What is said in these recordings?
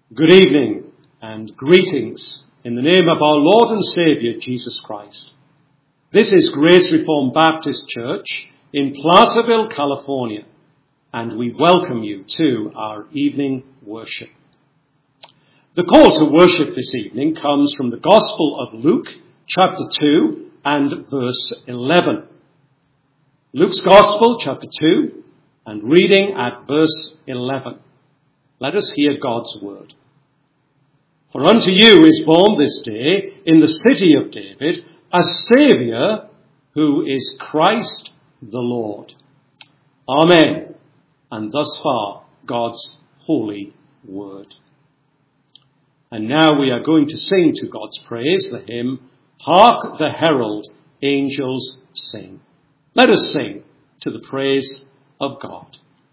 Good evening and greetings in the name of our Lord and Saviour, Jesus Christ. This is Grace Reformed Baptist Church in Placerville, California, and we welcome you to our evening worship. The call to worship this evening comes from the Gospel of Luke, chapter 2 and verse 11. Luke's Gospel, chapter 2, and reading at verse 11. Let us hear God's word. For unto you is born this day in the city of David a Saviour, who is Christ the Lord. Amen. And thus far, God's holy word. And now we are going to sing to God's praise the hymn, Hark the Herald Angels Sing. Let us sing to the praise of God.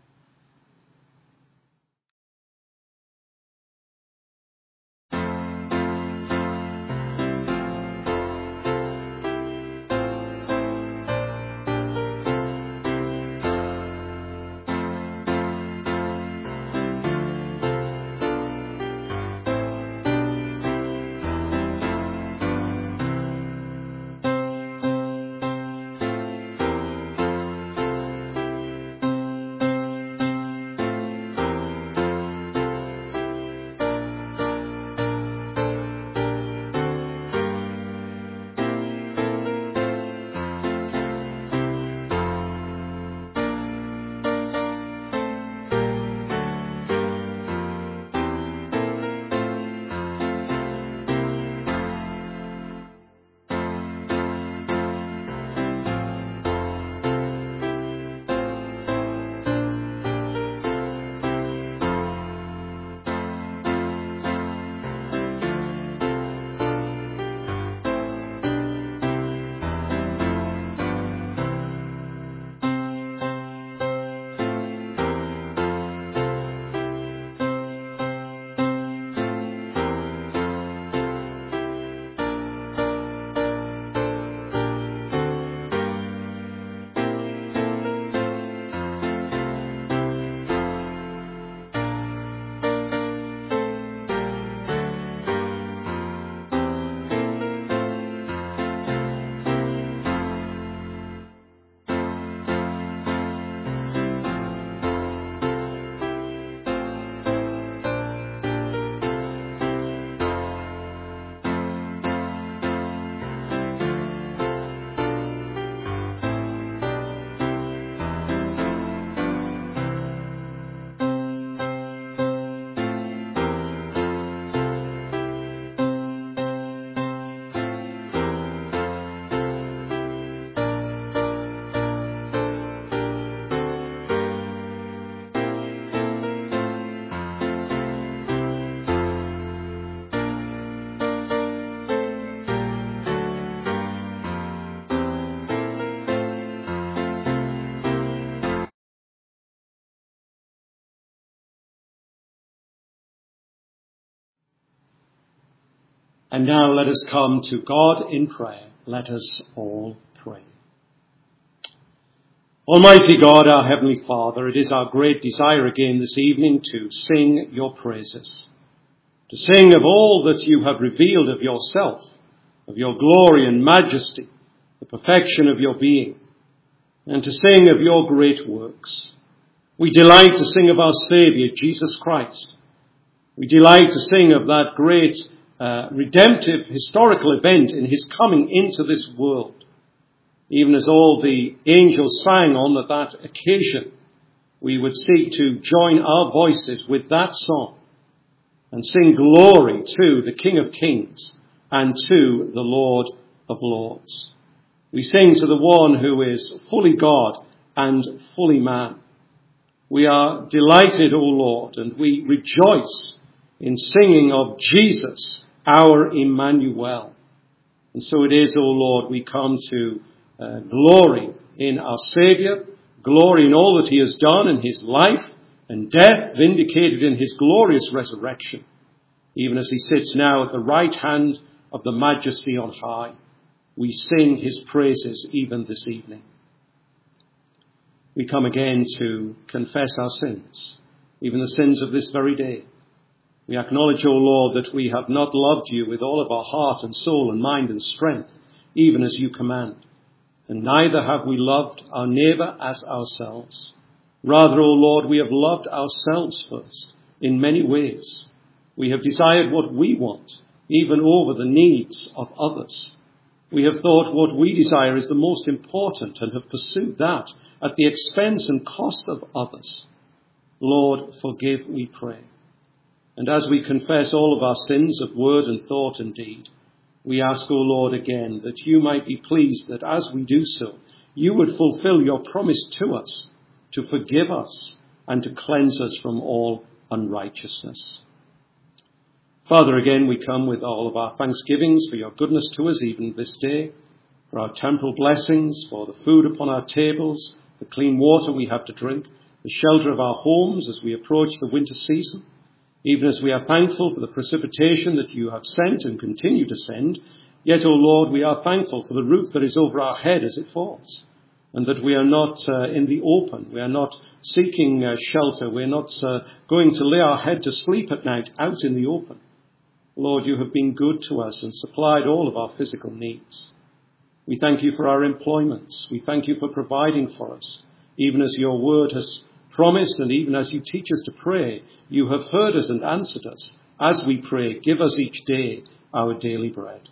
And now let us come to God in prayer. Let us all pray. Almighty God, our Heavenly Father, it is our great desire again this evening to sing your praises, to sing of all that you have revealed of yourself, of your glory and majesty, the perfection of your being, and to sing of your great works. We delight to sing of our Saviour, Jesus Christ. We delight to sing of that great redemptive historical event in his coming into this world. Even as all the angels sang on that occasion, we would seek to join our voices with that song and sing glory to the King of Kings and to the Lord of Lords. We sing to the one who is fully God and fully man. We are delighted, O Lord, and we rejoice in singing of Jesus, our Emmanuel. And so it is, O Lord, we come to glory in our Saviour, glory in all that he has done in his life and death, vindicated in his glorious resurrection, even as he sits now at the right hand of the Majesty on high. We sing his praises even this evening. We come again to confess our sins, even the sins of this very day. We acknowledge, O Lord, that we have not loved you with all of our heart and soul and mind and strength, even as you command. And neither have we loved our neighbour as ourselves. Rather, O Lord, we have loved ourselves first in many ways. We have desired what we want, even over the needs of others. We have thought what we desire is the most important and have pursued that at the expense and cost of others. Lord, forgive, we pray. And as we confess all of our sins of word and thought and deed, we ask, O Lord, again, that you might be pleased that as we do so, you would fulfill your promise to us, to forgive us and to cleanse us from all unrighteousness. Father, again, we come with all of our thanksgivings for your goodness to us even this day, for our temporal blessings, for the food upon our tables, the clean water we have to drink, the shelter of our homes as we approach the winter season, even as we are thankful for the precipitation that you have sent and continue to send. Yet, O Lord, we are thankful for the roof that is over our head as it falls, and that we are not in the open. We are not seeking shelter. We are not going to lay our head to sleep at night out in the open. Lord, you have been good to us and supplied all of our physical needs. We thank you for our employments. We thank you for providing for us, even as your word has promised, and even as you teach us to pray, you have heard us and answered us. As we pray, give us each day our daily bread.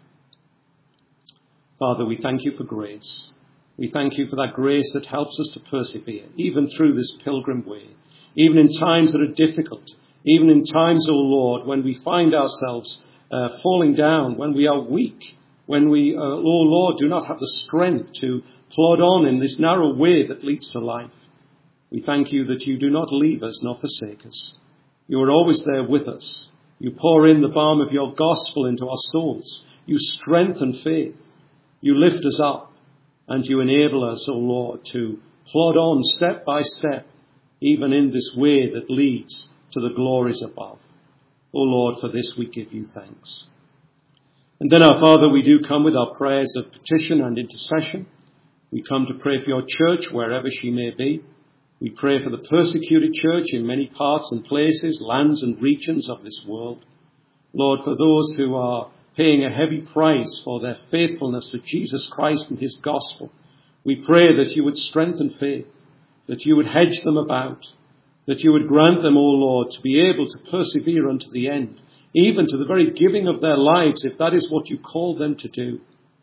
Father, we thank you for grace. We thank you for that grace that helps us to persevere, even through this pilgrim way, even in times that are difficult, even in times, O Lord, when we find ourselves falling down, when we are weak, when we, O Lord, do not have the strength to plod on in this narrow way that leads to life. We thank you that you do not leave us nor forsake us. You are always there with us. You pour in the balm of your gospel into our souls. You strengthen faith. You lift us up. And you enable us, O Lord, to plod on step by step, even in this way that leads to the glories above. O Lord, for this we give you thanks. And then, our Father, we do come with our prayers of petition and intercession. We come to pray for your church wherever she may be. We pray for the persecuted church in many parts and places, lands and regions of this world. Lord, for those who are paying a heavy price for their faithfulness to Jesus Christ and his gospel, we pray that you would strengthen faith, that you would hedge them about, that you would grant them, O Lord, to be able to persevere unto the end, even to the very giving of their lives, if that is what you call them to do.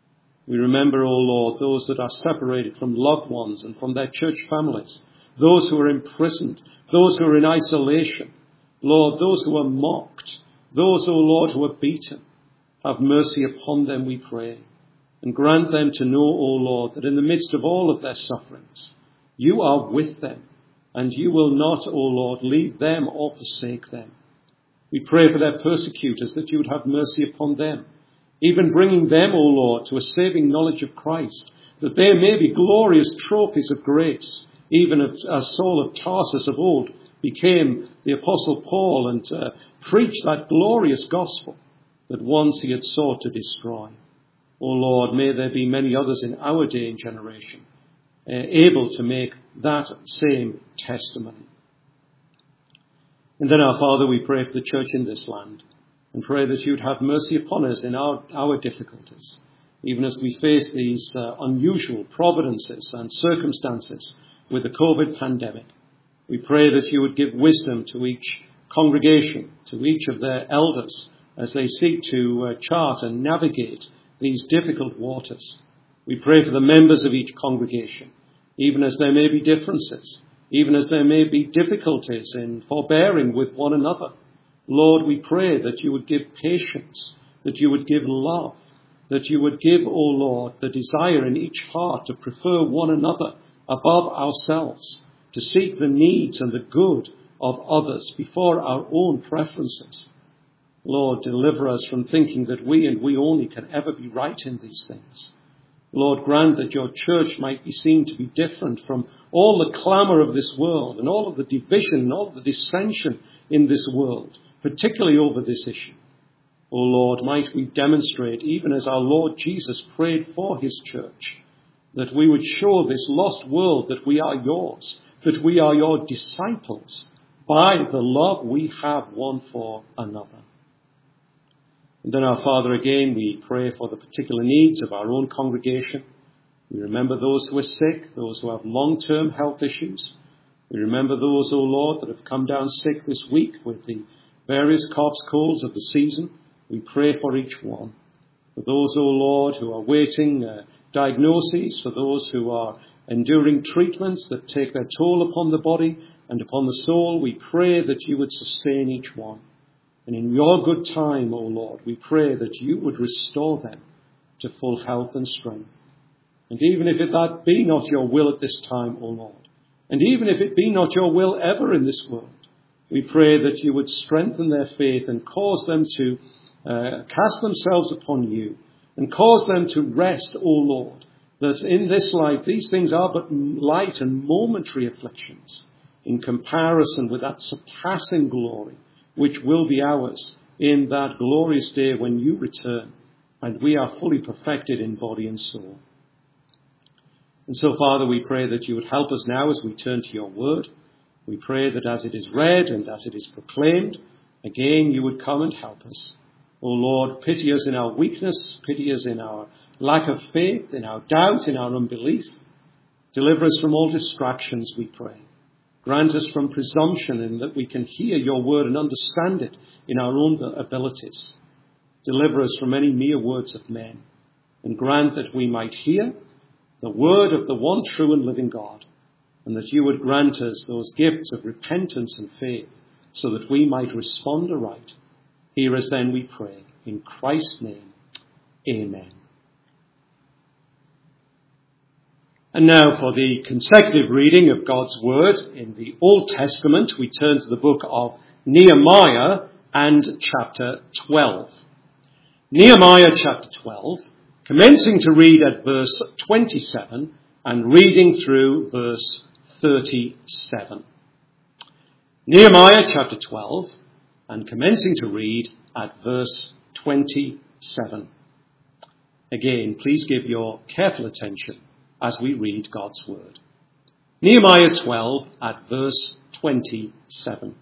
We remember, O Lord, those that are separated from loved ones and from their church families, those who are imprisoned, those who are in isolation. Lord, those who are mocked, those, O Lord, who are beaten. Have mercy upon them, we pray, and grant them to know, O Lord, that in the midst of all of their sufferings, you are with them, and you will not, O Lord, leave them or forsake them. We pray for their persecutors, that you would have mercy upon them, even bringing them, O Lord, to a saving knowledge of Christ, that they may be glorious trophies of grace, even as Saul of Tarsus of old became the Apostle Paul and preached that glorious gospel that once he had sought to destroy. O Lord, may there be many others in our day and generation able to make that same testimony. And then, our Father, we pray for the church in this land and pray that you'd have mercy upon us in our difficulties, even as we face these unusual providences and circumstances with the COVID pandemic. We pray that you would give wisdom to each congregation, to each of their elders, as they seek to chart and navigate these difficult waters. We pray for the members of each congregation, even as there may be differences, even as there may be difficulties in forbearing with one another. Lord, we pray that you would give patience, that you would give love, that you would give, O Lord, the desire in each heart to prefer one another above ourselves, to seek the needs and the good of others before our own preferences. Lord, deliver us from thinking that we and we only can ever be right in these things. Lord, grant that your church might be seen to be different from all the clamour of this world and all of the division and all of the dissension in this world, particularly over this issue. O Lord, might we demonstrate, even as our Lord Jesus prayed for his church, that we would show this lost world that we are yours, that we are your disciples, by the love we have one for another. And then, our Father, again, we pray for the particular needs of our own congregation. We remember those who are sick, those who have long-term health issues. We remember those, O Lord, that have come down sick this week with the various coughs, colds of the season. We pray for each one. For those, O Lord, who are waiting diagnoses, for those who are enduring treatments that take their toll upon the body and upon the soul, we pray that you would sustain each one. And in your good time, O Lord, we pray that you would restore them to full health and strength. And even if that be not your will at this time, O Lord, and even if it be not your will ever in this world, we pray that you would strengthen their faith and cause them to cast themselves upon you and cause them to rest, O Lord, that in this life these things are but light and momentary afflictions in comparison with that surpassing glory which will be ours in that glorious day when you return and we are fully perfected in body and soul. And so, Father, we pray that you would help us now as we turn to your word. We pray that as it is read and as it is proclaimed, again you would come and help us. O Lord, pity us in our weakness, pity us in our lack of faith, in our doubt, in our unbelief. Deliver us from all distractions, we pray. Grant us from presumption in that we can hear your word and understand it in our own abilities. Deliver us from any mere words of men, and grant that we might hear the word of the one true and living God, and that you would grant us those gifts of repentance and faith so that we might respond aright. Hear us then, we pray, in Christ's name. Amen. And now for the consecutive reading of God's word in the Old Testament, we turn to the book of Nehemiah and chapter 12. Nehemiah chapter 12, commencing to read at verse 27 and reading through verse 37. Nehemiah chapter 12 and commencing to read at verse 27. Again, please give your careful attention as we read God's word. Nehemiah 12 at verse 27.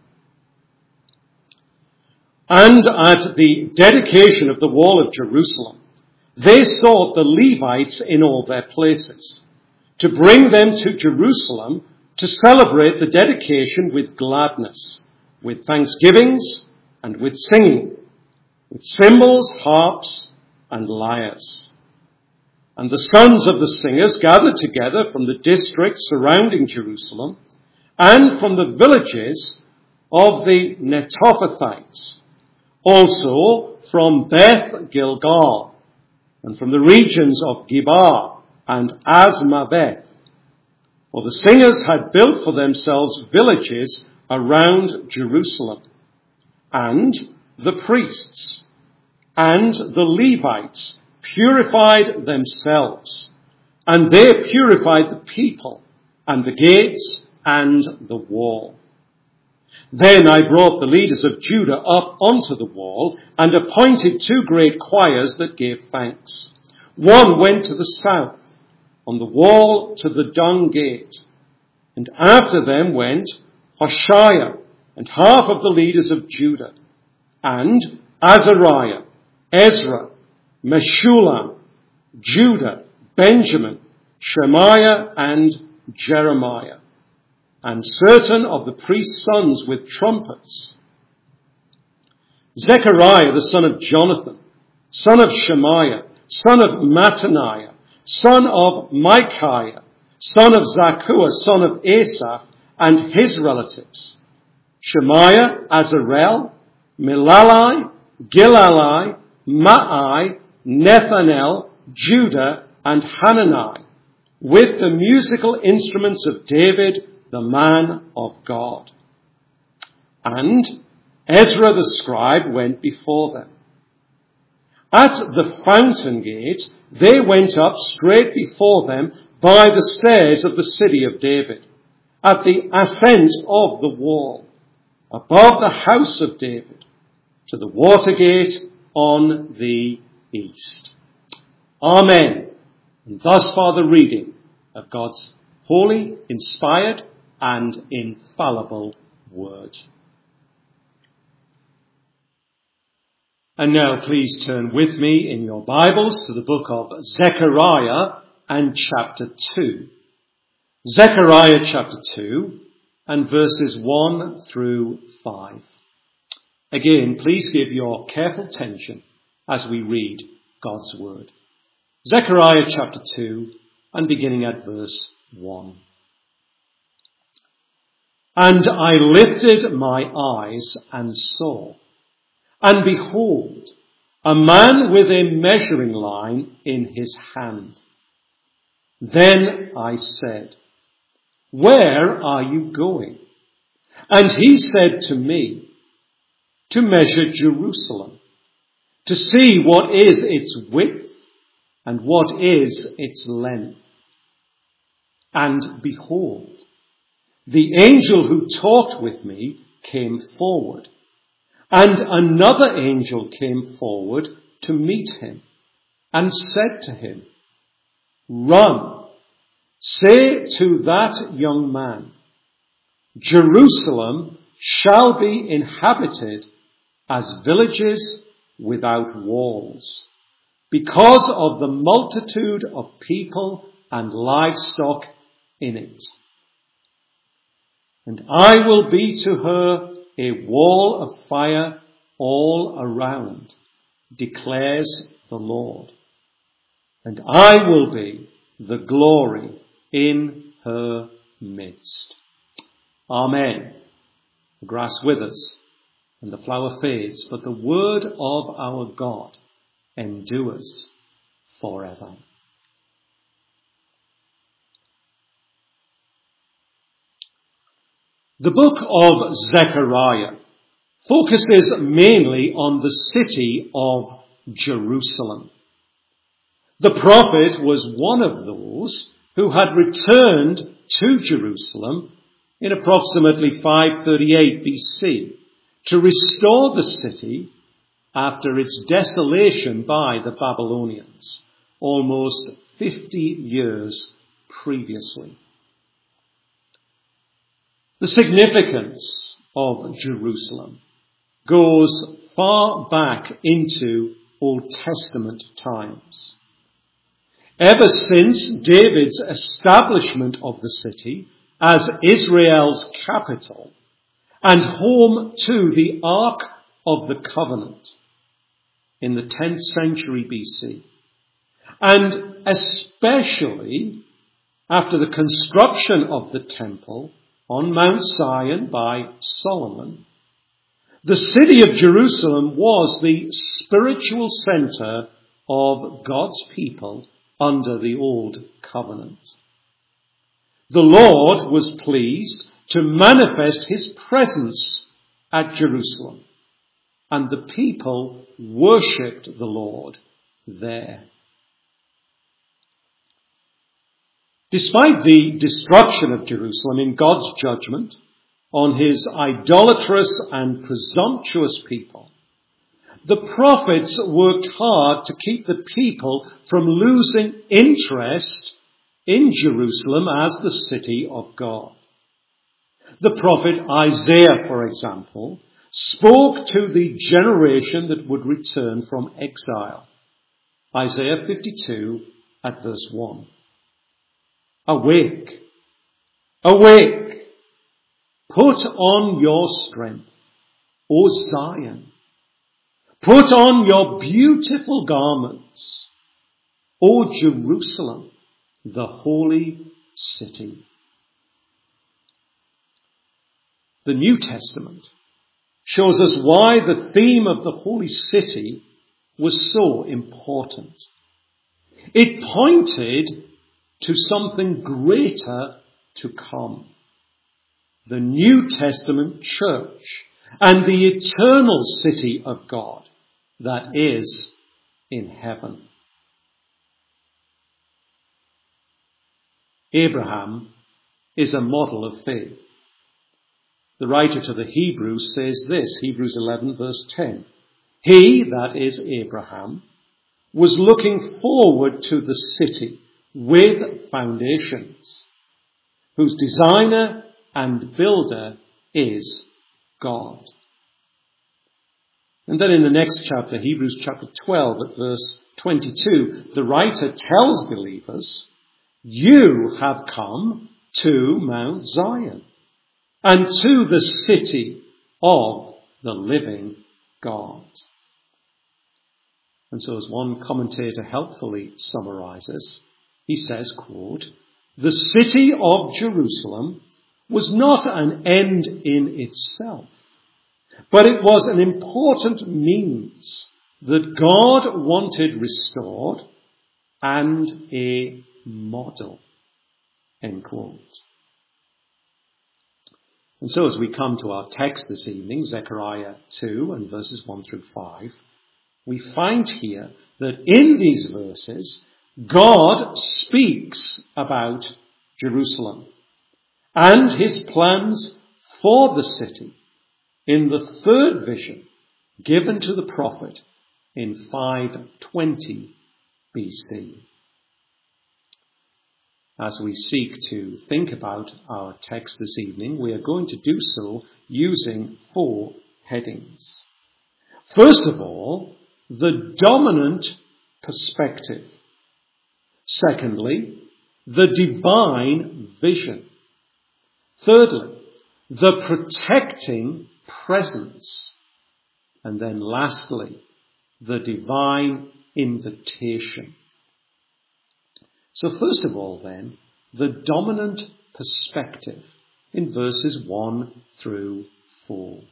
And at the dedication of the wall of Jerusalem, they sought the Levites in all their places, to bring them to Jerusalem to celebrate the dedication with gladness, with thanksgivings and with singing, with cymbals, harps, and lyres. And the sons of the singers gathered together from the districts surrounding Jerusalem and from the villages of the Netophathites, also from Beth Gilgal, and from the regions of Gib'ah and Azmaveth. For the singers had built for themselves villages around Jerusalem, and the priests and the Levites purified themselves, and they purified the people and the gates and the wall. Then I brought the leaders of Judah up onto the wall and appointed 2 great choirs that gave thanks. One went to the south, on the wall to the dung gate, and after them went Hoshea and half of the leaders of Judah, and Azariah, Ezra, Meshullam, Judah, Benjamin, Shemaiah, and Jeremiah, and certain of the priest's sons with trumpets. Zechariah, the son of Jonathan, son of Shemaiah, son of Mattaniah, son of Micaiah, son of Zaccur, son of Asaph, and his relatives. Shemaiah, Azarel, Milalai, Gilalai, Maai, Nethanel, Judah, and Hanani, with the musical instruments of David, the man of God. And Ezra the scribe went before them. At the fountain gate, they went up straight before them by the stairs of the city of David, at the ascent of the wall, above the house of David, to the water gate on the east. Amen. And thus far the reading of God's holy, inspired, and infallible word. And now please turn with me in your Bibles to the book of Zechariah and chapter 2. Zechariah chapter 2 and verses 1 through 5. Again, please give your careful attention as we read God's word. Zechariah chapter 2 and beginning at verse 1. And I lifted my eyes and saw, and behold, a man with a measuring line in his hand. Then I said, Where are you going? And he said to me, To measure Jerusalem, to see what is its width and what is its length. And behold, the angel who talked with me came forward, and another angel came forward to meet him, and said to him, Run, say to that young man, Jerusalem shall be inhabited as villages without walls, because of the multitude of people and livestock in it. And I will be to her a wall of fire all around, declares the Lord. And I will be the glory in her midst. Amen. The grass withers and the flower fades, but the word of our God endures forever. The book of Zechariah focuses mainly on the city of Jerusalem. The prophet was one of those who had returned to Jerusalem in approximately 538 BC to restore the city after its desolation by the Babylonians, almost 50 years previously. The significance of Jerusalem goes far back into Old Testament times. Ever since David's establishment of the city as Israel's capital and home to the Ark of the Covenant in the 10th century BC, and especially after the construction of the temple on Mount Zion by Solomon, the city of Jerusalem was the spiritual center of God's people under the Old Covenant. The Lord was pleased to manifest his presence at Jerusalem, and the people worshipped the Lord there. Despite the destruction of Jerusalem in God's judgment on his idolatrous and presumptuous people, the prophets worked hard to keep the people from losing interest in Jerusalem as the city of God. The prophet Isaiah, for example, spoke to the generation that would return from exile. Isaiah 52 at verse 1. Awake, awake, put on your strength, O Zion. Put on your beautiful garments, O Jerusalem, the holy city. The New Testament shows us why the theme of the holy city was so important. It pointed to something greater to come. The New Testament church and the eternal city of God that is in heaven. Abraham is a model of faith. The writer to the Hebrews says this, Hebrews 11 verse 10. He, that is Abraham, was looking forward to the city with foundations, whose designer and builder is God. And then in the next chapter, Hebrews chapter 12 at verse 22, the writer tells believers, you have come to Mount Zion and to the city of the living God. And so as one commentator helpfully summarizes, he says, quote, the city of Jerusalem was not an end in itself, but it was an important means that God wanted restored and a model, end quote. And so as we come to our text this evening, Zechariah 2 and verses 1 through 5, we find here that in these verses, God speaks about Jerusalem and his plans for the city in the third vision given to the prophet in 520 BC. As we seek to think about our text this evening, we are going to do so using 4 headings. First of all, the dominant perspective. Secondly, the divine vision. Thirdly, the protecting presence. And then lastly, the divine invitation. So first of all then, the dominant perspective in verses 1 through 4.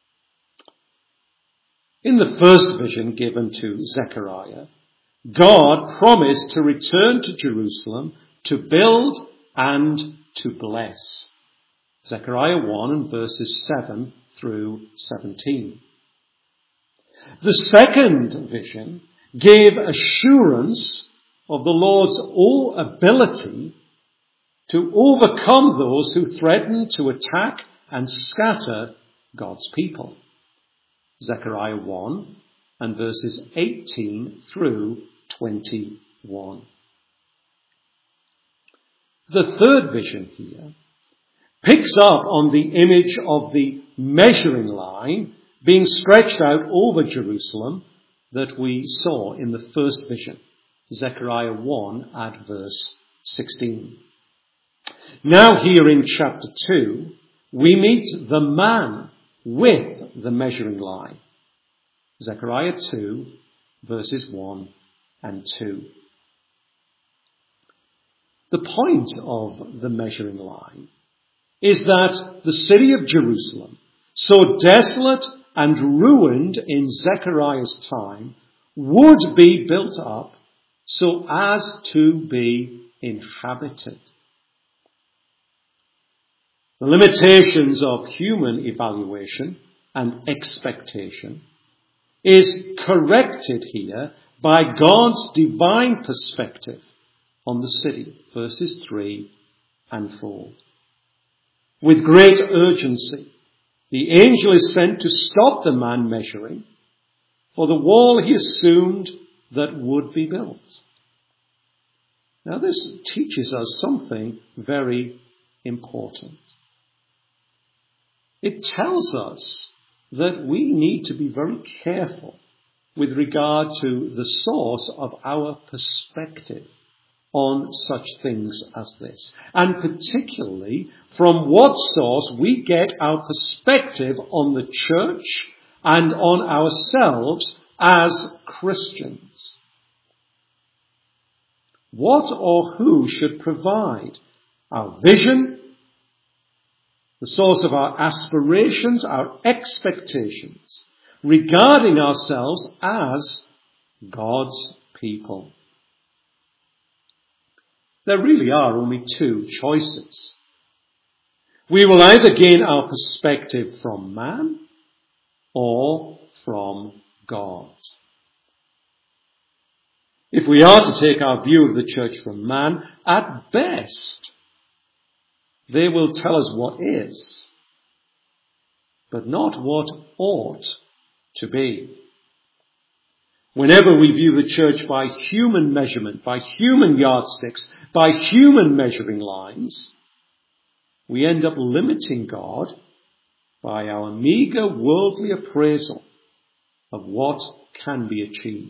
In the first vision given to Zechariah, God promised to return to Jerusalem to build and to bless. Zechariah 1 and verses 7 through 17. The second vision gave assurance of the Lord's ability to overcome those who threaten to attack and scatter God's people. Zechariah 1 and verses 18 through 21. The third vision here picks up on the image of the measuring line being stretched out over Jerusalem that we saw in the first vision, Zechariah 1 at verse 16. Now here in chapter 2, we meet the man with the measuring line. Zechariah 2, verses 1 and 2. The point of the measuring line is that the city of Jerusalem, so desolate and ruined in Zechariah's time, would be built up so as to be inhabited. The limitations of human evaluation and expectation is corrected here by God's divine perspective on the city, verses 3 and 4. With great urgency, the angel is sent to stop the man measuring for the wall he assumed that would be built. Now this teaches us something very important. It tells us that we need to be very careful with regard to the source of our perspective on such things as this, and particularly from what source we get our perspective on the church and on ourselves as Christians. What or who should provide our vision, the source of our aspirations, our expectations regarding ourselves as God's people? There really are only 2 choices. We will either gain our perspective from man or from God. If we are to take our view of the church from man, at best, they will tell us what is, but not what ought to be. Whenever we view the church by human measurement, by human yardsticks, by human measuring lines, we end up limiting God by our meagre worldly appraisal of what can be achieved.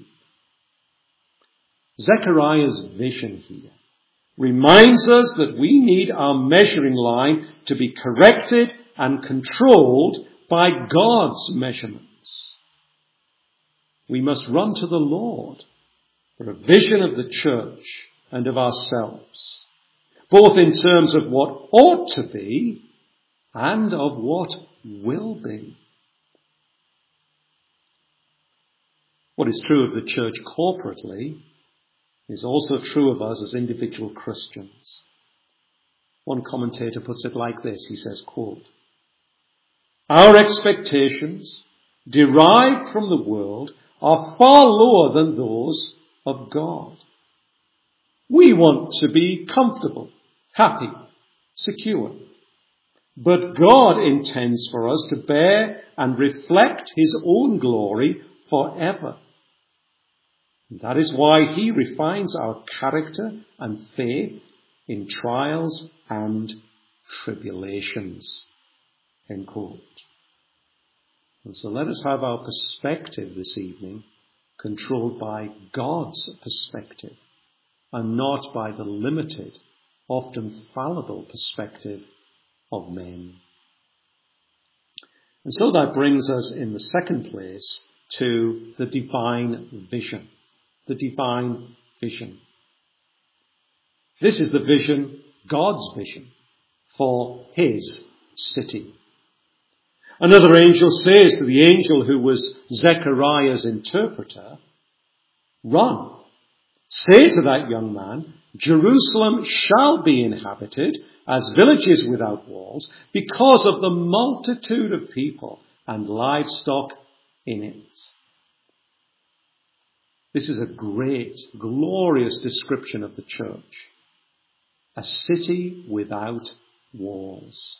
Zechariah's vision here reminds us that we need our measuring line to be corrected and controlled by God's measurements. We must run to the Lord for a vision of the church and of ourselves, both in terms of what ought to be and of what will be. What is true of the church corporately is also true of us as individual Christians. One commentator puts it like this. He says, quote, "Our expectations derived from the world are far lower than those of God. We want to be comfortable, happy, secure. But God intends for us to bear and reflect his own glory forever. That is why he refines our character and faith in trials and tribulations." End quote. And so let us have our perspective this evening controlled by God's perspective and not by the limited, often fallible perspective of men. And so that brings us in the second place to the divine vision. The divine vision. This is the vision, God's vision, for his city. Another angel says to the angel who was Zechariah's interpreter, "Run, say to that young man, Jerusalem shall be inhabited as villages without walls because of the multitude of people and livestock in it." This is a great, glorious description of the church. A city without walls.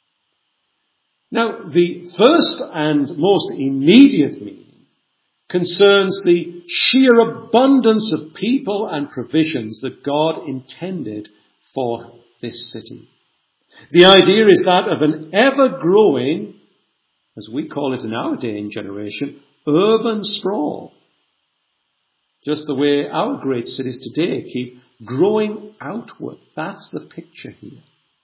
Now, the first and most immediate meaning concerns the sheer abundance of people and provisions that God intended for this city. The idea is that of an ever-growing, as we call it in our day and generation, urban sprawl. Just the way our great cities today keep growing outward. That's the picture here.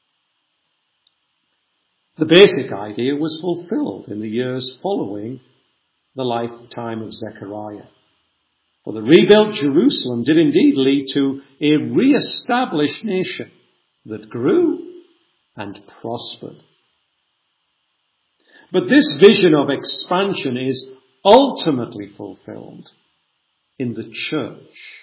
The basic idea was fulfilled in the years following the lifetime of Zechariah. For the rebuilt Jerusalem did indeed lead to a re-established nation that grew and prospered. But this vision of expansion is ultimately fulfilled in the church.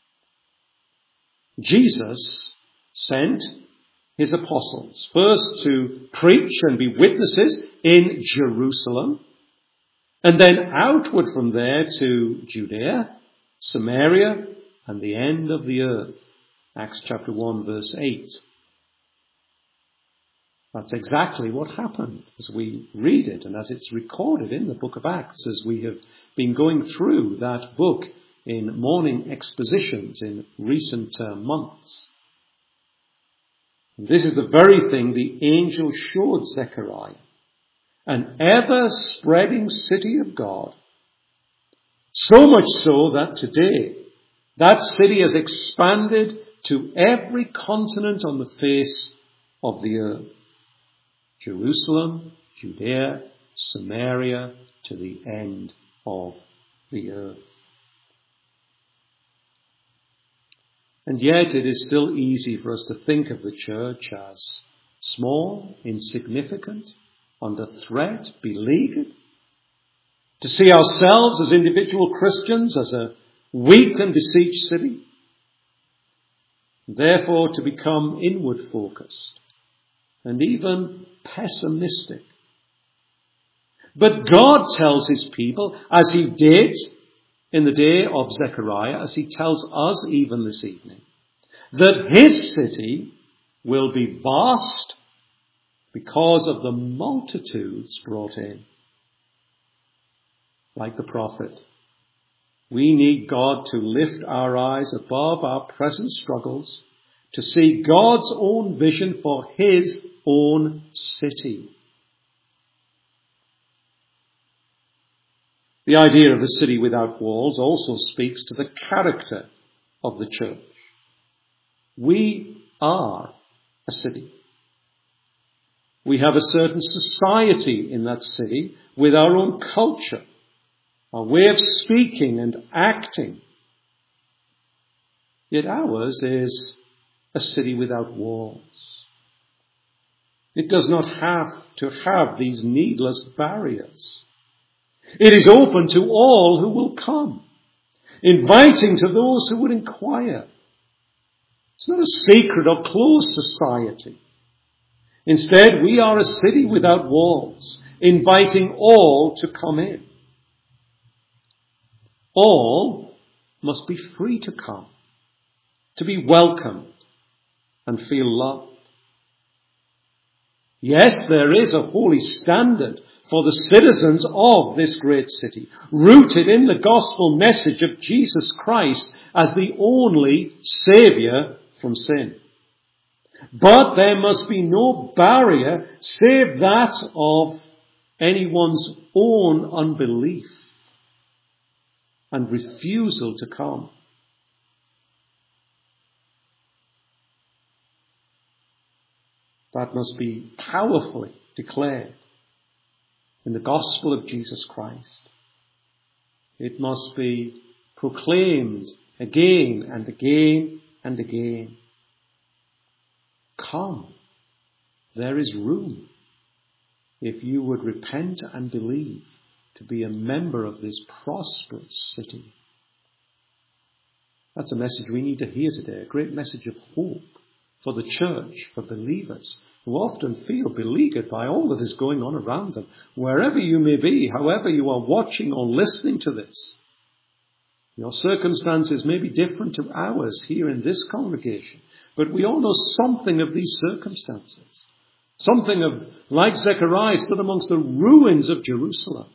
Jesus sent his apostles first to preach and be witnesses in Jerusalem, and then outward from there to Judea, Samaria, and the end of the earth. Acts chapter 1 verse 8. That's exactly what happened as we read it and as it's recorded in the book of Acts, as we have been going through that book in morning expositions in recent months. And this is the very thing the angel showed Zechariah. An ever-spreading city of God. So much so that today, that city has expanded to every continent on the face of the earth. Jerusalem, Judea, Samaria, to the end of the earth. And yet it is still easy for us to think of the church as small, insignificant, under threat, beleaguered. To see ourselves as individual Christians as a weak and besieged city. Therefore to become inward focused and even pessimistic. But God tells his people, as he did in the day of Zechariah, as he tells us even this evening, that his city will be vast because of the multitudes brought in. Like the prophet, we need God to lift our eyes above our present struggles to see God's own vision for his own city. The idea of a city without walls also speaks to the character of the church. We are a city. We have a certain society in that city with our own culture, our way of speaking and acting. Yet ours is a city without walls. It does not have to have these needless barriers. It is open to all who will come, inviting to those who would inquire. It's not a secret or closed society. Instead, we are a city without walls, inviting all to come in. All must be free to come, to be welcomed and feel loved. Yes, there is a holy standard for the citizens of this great city, rooted in the gospel message of Jesus Christ as the only Saviour from sin. But there must be no barrier save that of anyone's own unbelief and refusal to come. That must be powerfully declared in the gospel of Jesus Christ. It must be proclaimed again and again and again. Come, there is room, if you would repent and believe, to be a member of this prosperous city. That's a message we need to hear today, a great message of hope for the church, for believers who often feel beleaguered by all that is going on around them. Wherever you may be, however you are watching or listening to this, your circumstances may be different to ours here in this congregation, but we all know something of these circumstances. Something of, like Zechariah, stood amongst the ruins of Jerusalem.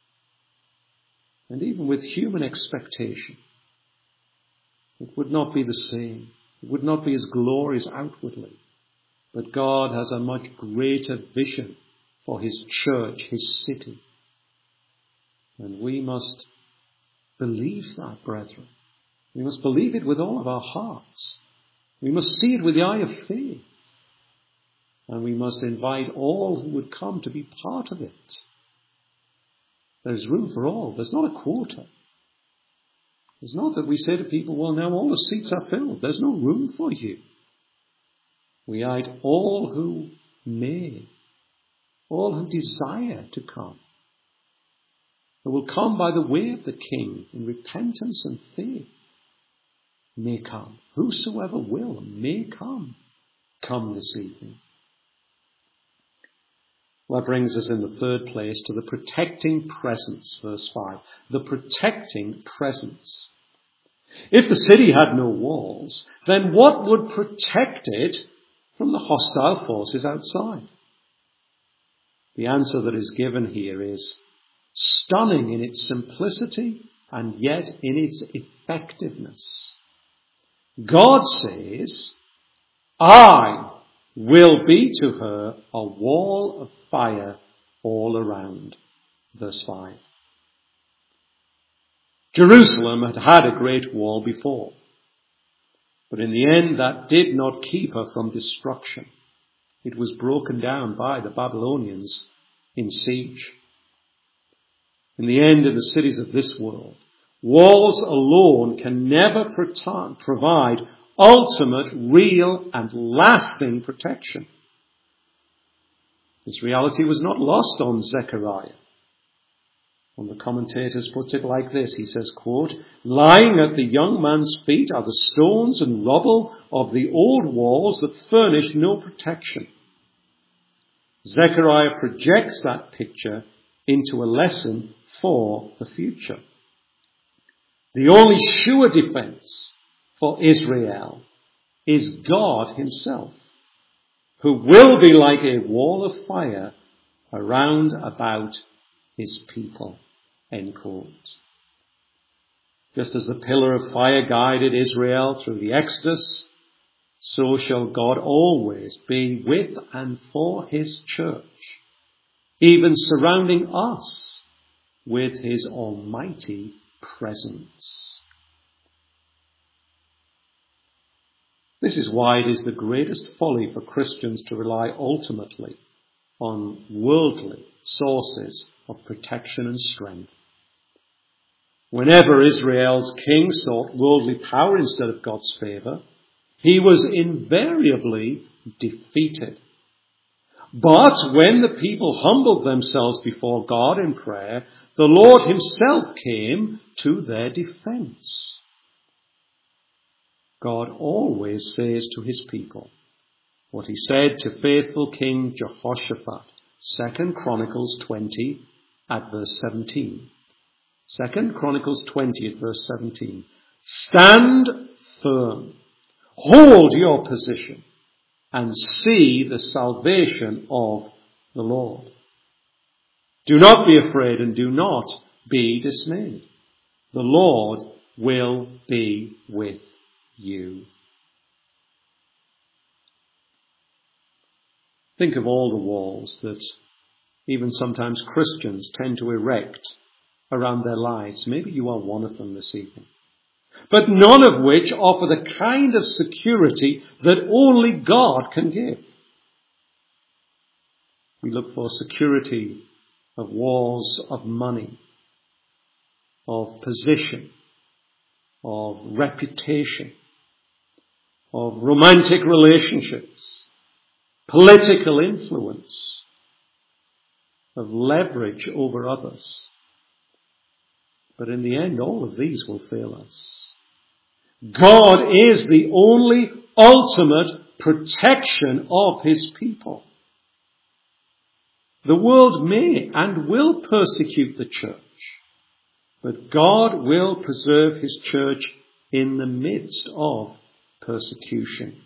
And even with human expectation, it would not be the same. It would not be as glorious outwardly. But God has a much greater vision for his church, his city. And we must believe that, brethren. We must believe it with all of our hearts. We must see it with the eye of faith. And we must invite all who would come to be part of it. There's room for all. There's not a quota. It's not that we say to people, well, now all the seats are filled. There's no room for you. We invite all who may, all who desire to come, who will come by the way of the King in repentance and faith, may come. Whosoever will may come. Come this evening. Well, that brings us in the third place to the protecting presence, verse 5. The protecting presence. If the city had no walls, then what would protect it from the hostile forces outside? The answer that is given here is stunning in its simplicity and yet in its effectiveness. God says, I will be to her a wall of fire all around. Verse 5. Jerusalem had had a great wall before, but in the end that did not keep her from destruction. It was broken down by the Babylonians in siege. In the end, in the cities of this world, walls alone can never provide ultimate, real, and lasting protection. This reality was not lost on Zechariah. One of the commentators puts it like this. He says, quote, lying at the young man's feet are the stones and rubble of the old walls that furnish no protection. Zechariah projects that picture into a lesson for the future. The only sure defense for Israel is God himself, who will be like a wall of fire around about his people. End quote. Just as the pillar of fire guided Israel through the Exodus, so shall God always be with and for his church, even surrounding us with his almighty presence. This is why it is the greatest folly for Christians to rely ultimately on worldly sources of protection and strength. Whenever Israel's king sought worldly power instead of God's favour, he was invariably defeated. But when the people humbled themselves before God in prayer, the Lord himself came to their defence. God always says to his people what he said to faithful King Jehoshaphat, 2 Chronicles 20 at verse 17. 2 Chronicles 20 at verse 17. Stand firm, hold your position, and see the salvation of the Lord. Do not be afraid and do not be dismayed. The Lord will be with you. Think of all the walls that even sometimes Christians tend to erect around their lives. Maybe you are one of them this evening. But none of which offer the kind of security that only God can give. We look for security of walls of money, of position, of reputation, of romantic relationships, political influence, of leverage over others. But in the end, all of these will fail us. God is the only ultimate protection of his people. The world may and will persecute the church, but God will preserve his church in the midst of persecution.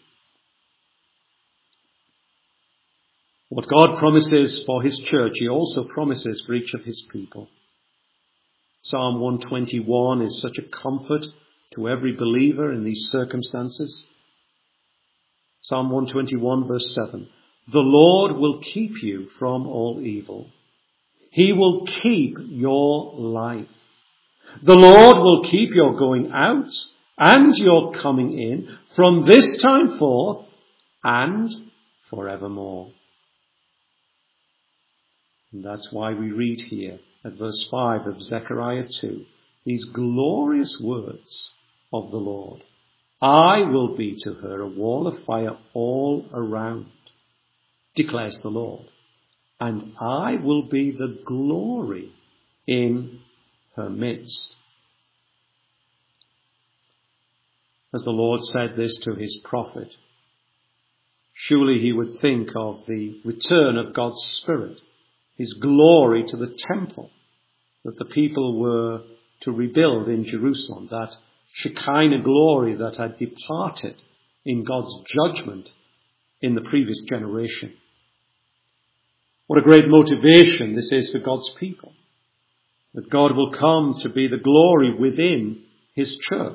What God promises for his church, he also promises for each of his people. Psalm 121 is such a comfort to every believer in these circumstances. Psalm 121 verse 7. The Lord will keep you from all evil. He will keep your life. The Lord will keep your going out and your coming in from this time forth and forevermore. And that's why we read here at verse 5 of Zechariah 2, these glorious words of the Lord. I will be to her a wall of fire all around, declares the Lord, and I will be the glory in her midst. As the Lord said this to his prophet, surely he would think of the return of God's Spirit, his glory to the temple that the people were to rebuild in Jerusalem, that Shekinah glory that had departed in God's judgment in the previous generation. What a great motivation this is for God's people, that God will come to be the glory within his church.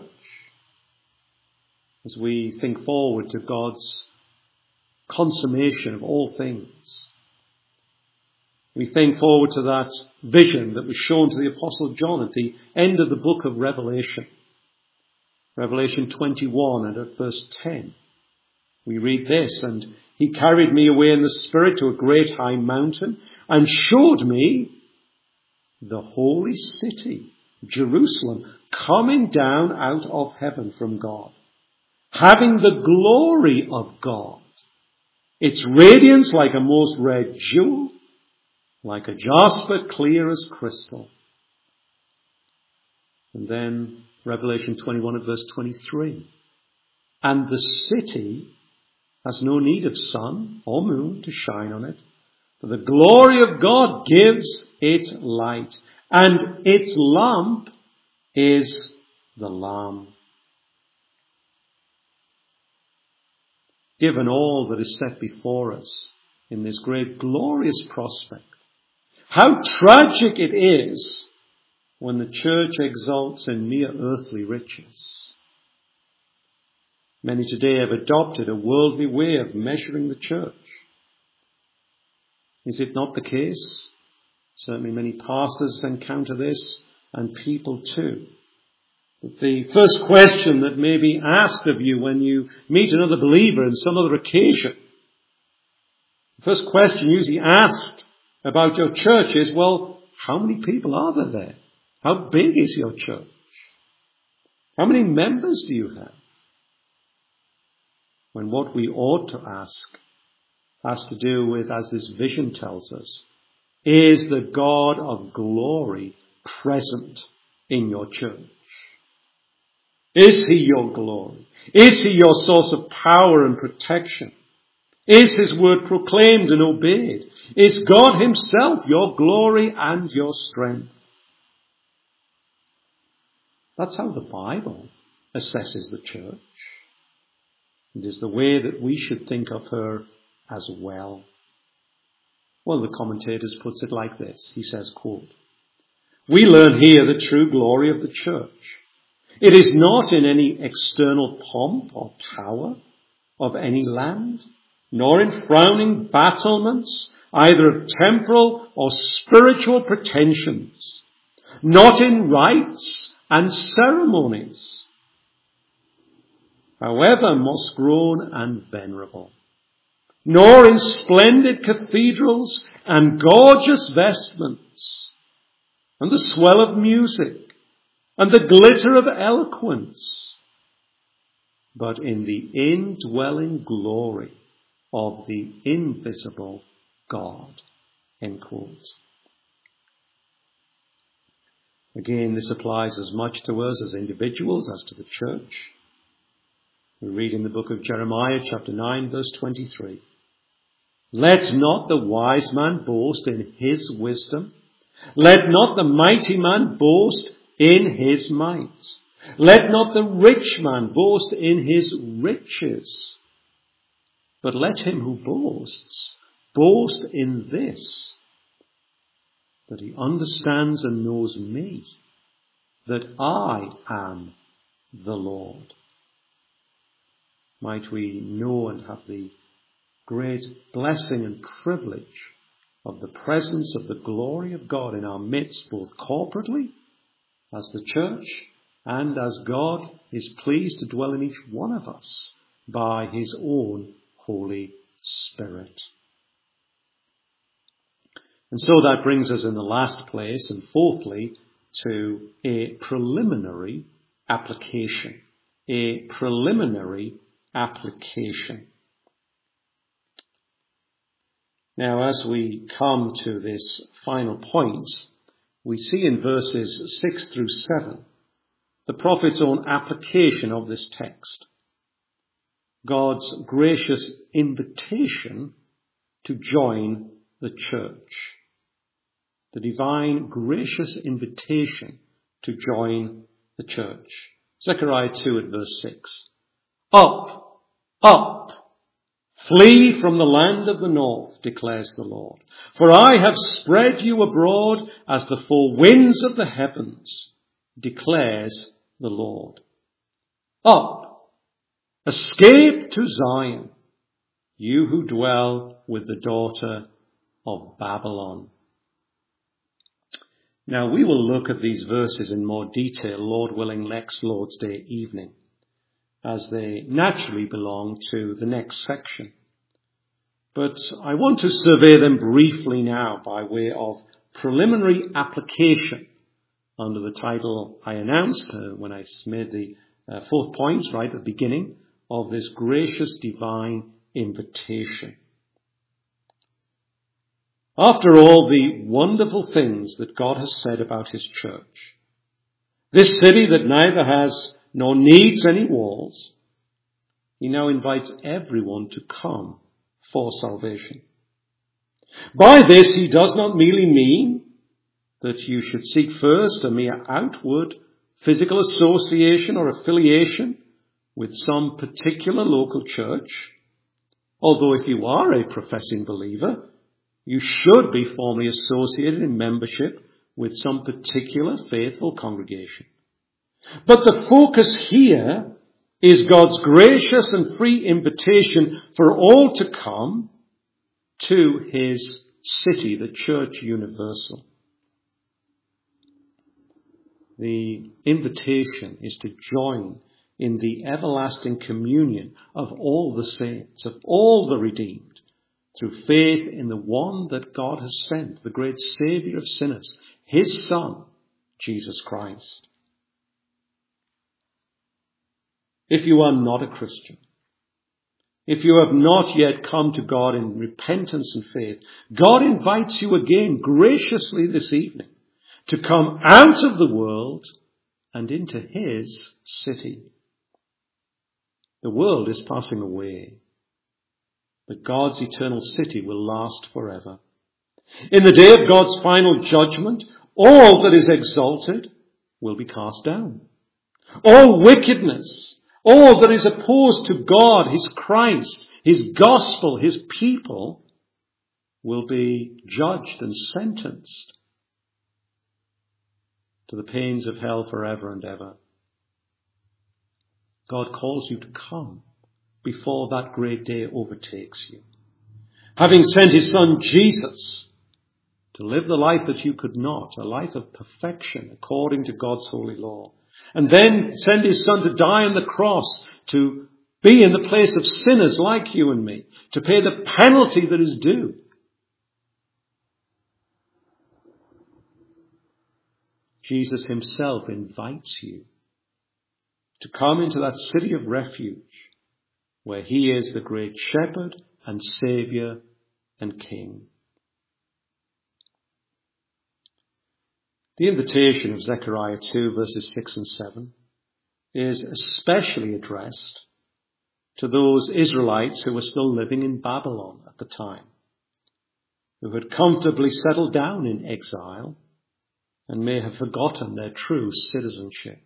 As we think forward to God's consummation of all things, we think forward to that vision that was shown to the Apostle John at the end of the book of Revelation. Revelation 21 and at verse 10. We read this, and he carried me away in the Spirit to a great high mountain and showed me the holy city, Jerusalem, coming down out of heaven from God, having the glory of God, its radiance like a most red jewel, like a jasper clear as crystal. And then Revelation 21 at verse 23. And the city has no need of sun or moon to shine on it, for the glory of God gives it light, and its lamp is the Lamb. Given all that is set before us in this great glorious prospect, how tragic it is when the church exalts in mere earthly riches. Many today have adopted a worldly way of measuring the church. Is it not the case Certainly many pastors encounter this, and people too. But the first question that may be asked of you when you meet another believer on some other occasion, the first question usually asked about your church is, well, how many people are there? How big is your church? How many members do you have? When what we ought to ask has to do with, as this vision tells us, is the God of glory present in your church? Is he your glory? Is he your source of power and protection? Is his word proclaimed and obeyed? Is God himself your glory and your strength? That's how the Bible assesses the church. It is the way that we should think of her as well. One of the commentators puts it like this. He says, quote, "We learn here the true glory of the church. It is not in any external pomp or tower of any land, nor in frowning battlements, either of temporal or spiritual pretensions, not in rites and ceremonies, however moss grown and venerable, nor in splendid cathedrals and gorgeous vestments, and the swell of music, and the glitter of eloquence, but in the indwelling glory of the invisible God." End quote. Again, this applies as much to us as individuals as to the church. We read in the book of Jeremiah, chapter 9, verse 23, "Let not the wise man boast in his wisdom. Let not the mighty man boast in his might. Let not the rich man boast in his riches. But let him who boasts, boast in this, that he understands and knows me, that I am the Lord." Might we know and have the great blessing and privilege of the presence of the glory of God in our midst, both corporately, as the church, and as God is pleased to dwell in each one of us by his own Holy Spirit. And so that brings us in the last place, and fourthly, to a preliminary application. A preliminary application. Now, as we come to this final point, we see in verses 6 through 7 the prophet's own application of this text. God's gracious invitation to join the church. The divine gracious invitation to join the church. Zechariah 2 at verse 6. "Up, up, flee from the land of the north, declares the Lord. For I have spread you abroad as the four winds of the heavens, declares the Lord. Up, escape to Zion, you who dwell with the daughter of Babylon." Now we will look at these verses in more detail, Lord willing, next Lord's Day evening, as they naturally belong to the next section. But I want to survey them briefly now by way of preliminary application under the title I announced when I made the fourth point right at the beginning of this gracious divine invitation. After all the wonderful things that God has said about his church, this city that neither has nor needs any walls, he now invites everyone to come for salvation. By this, he does not merely mean that you should seek first a mere outward physical association or affiliation with some particular local church, although if you are a professing believer, you should be formally associated in membership with some particular faithful congregation. But the focus here is God's gracious and free invitation for all to come to his city, the church universal. The invitation is to join in the everlasting communion of all the saints, of all the redeemed, through faith in the one that God has sent, the great Saviour of sinners, his Son, Jesus Christ. If you are not a Christian, if you have not yet come to God in repentance and faith, God invites you again graciously this evening to come out of the world and into his city. The world is passing away, but God's eternal city will last forever. In the day of God's final judgment, all that is exalted will be cast down. All wickedness, all that is opposed to God, his Christ, his gospel, his people, will be judged and sentenced to the pains of hell forever and ever. God calls you to come before that great day overtakes you. Having sent his Son Jesus to live the life that you could not, a life of perfection according to God's holy law, and then send his Son to die on the cross, to be in the place of sinners like you and me, to pay the penalty that is due. Jesus himself invites you to come into that city of refuge where he is the great shepherd and Saviour and King. The invitation of Zechariah 2 verses 6 and 7 is especially addressed to those Israelites who were still living in Babylon at the time, who had comfortably settled down in exile and may have forgotten their true citizenship.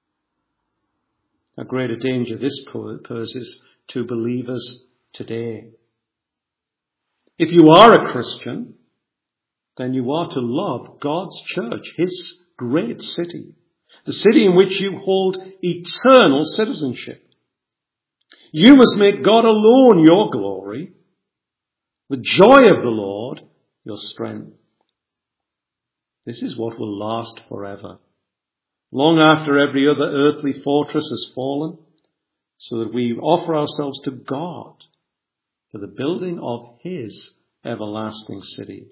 A greater danger this poses to believers today. If you are a Christian, then you are to love God's church, his great city, the city in which you hold eternal citizenship. You must make God alone your glory, the joy of the Lord your strength. This is what will last forever, long after every other earthly fortress has fallen, so that we offer ourselves to God for the building of his everlasting city.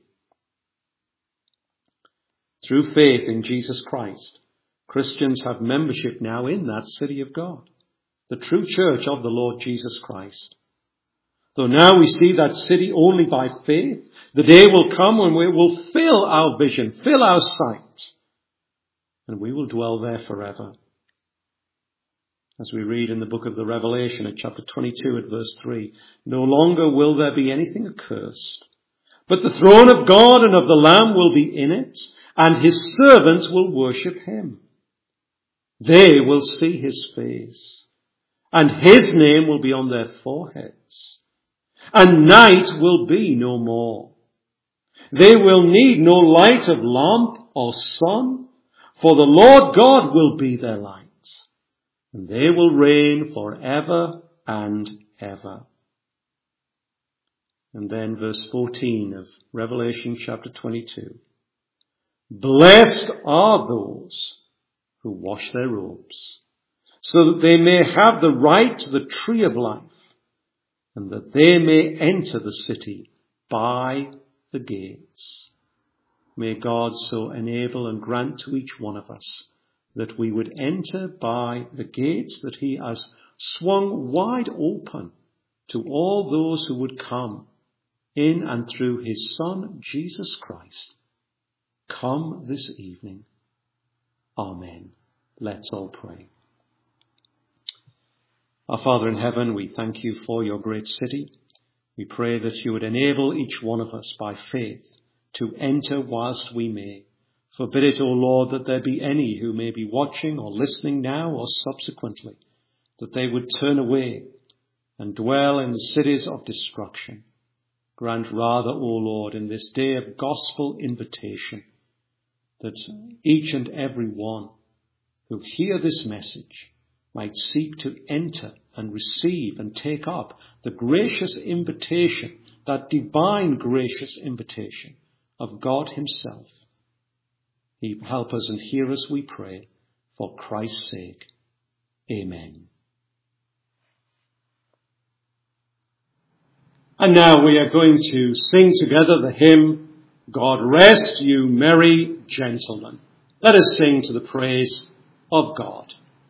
Through faith in Jesus Christ, Christians have membership now in that city of God, the true church of the Lord Jesus Christ. Though now we see that city only by faith, the day will come when we will fill our vision, fill our sight, and we will dwell there forever. As we read in the book of the Revelation at chapter 22 at verse 3, no longer will there be anything accursed, but the throne of God and of the Lamb will be in it, and his servants will worship him. They will see his face, and his name will be on their foreheads. And night will be no more. They will need no light of lamp or sun, for the Lord God will be their light, and they will reign forever and ever. And then verse 14 of Revelation chapter 22. Blessed are those who wash their robes, so that they may have the right to the tree of life, and that they may enter the city by the gates. May God so enable and grant to each one of us that we would enter by the gates that he has swung wide open to all those who would come in and through his Son, Jesus Christ. Come this evening. Amen. Let's all pray. Our Father in heaven, we thank you for your great city. We pray that you would enable each one of us by faith to enter whilst we may. Forbid it, O Lord, that there be any who may be watching or listening now or subsequently, that they would turn away and dwell in the cities of destruction. Grant rather, O Lord, in this day of gospel invitation, that each and every one who hear this message might seek to enter and receive and take up the gracious invitation that divine gracious invitation of God himself. He help us and hear us, we pray, for Christ's sake. Amen. And now we are going to sing together the hymn, God Rest You Merry Gentlemen. Let us sing to the praise of God.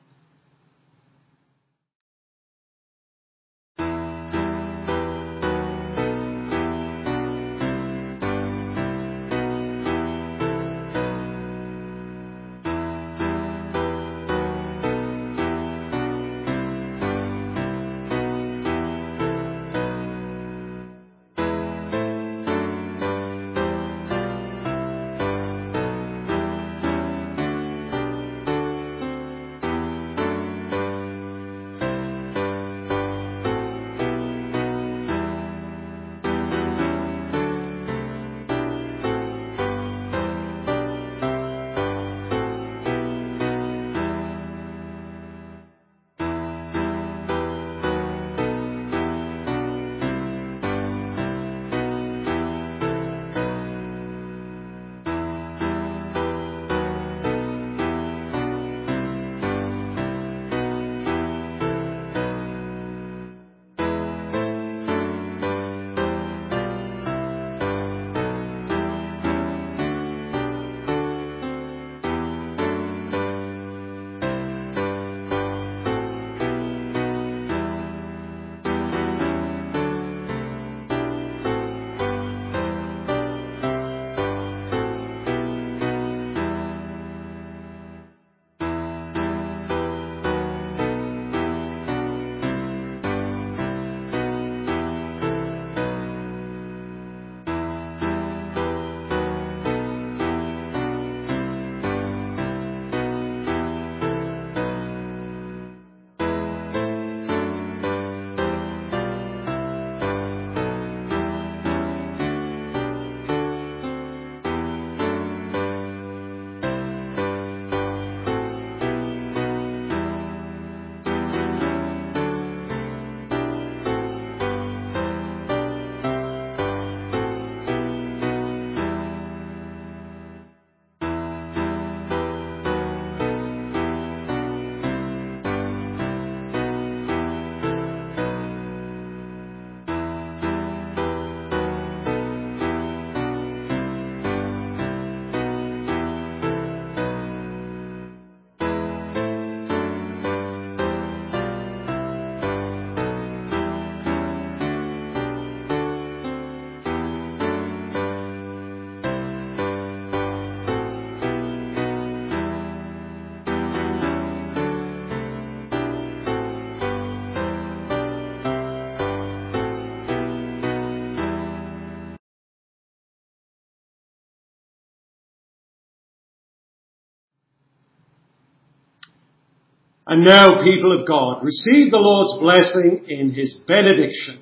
And now, people of God, receive the Lord's blessing in his benediction.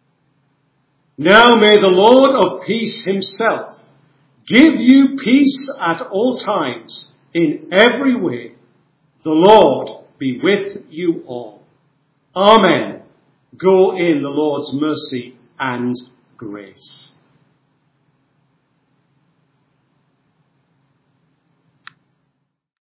Now may the Lord of peace himself give you peace at all times, in every way. The Lord be with you all. Amen. Go in the Lord's mercy and grace.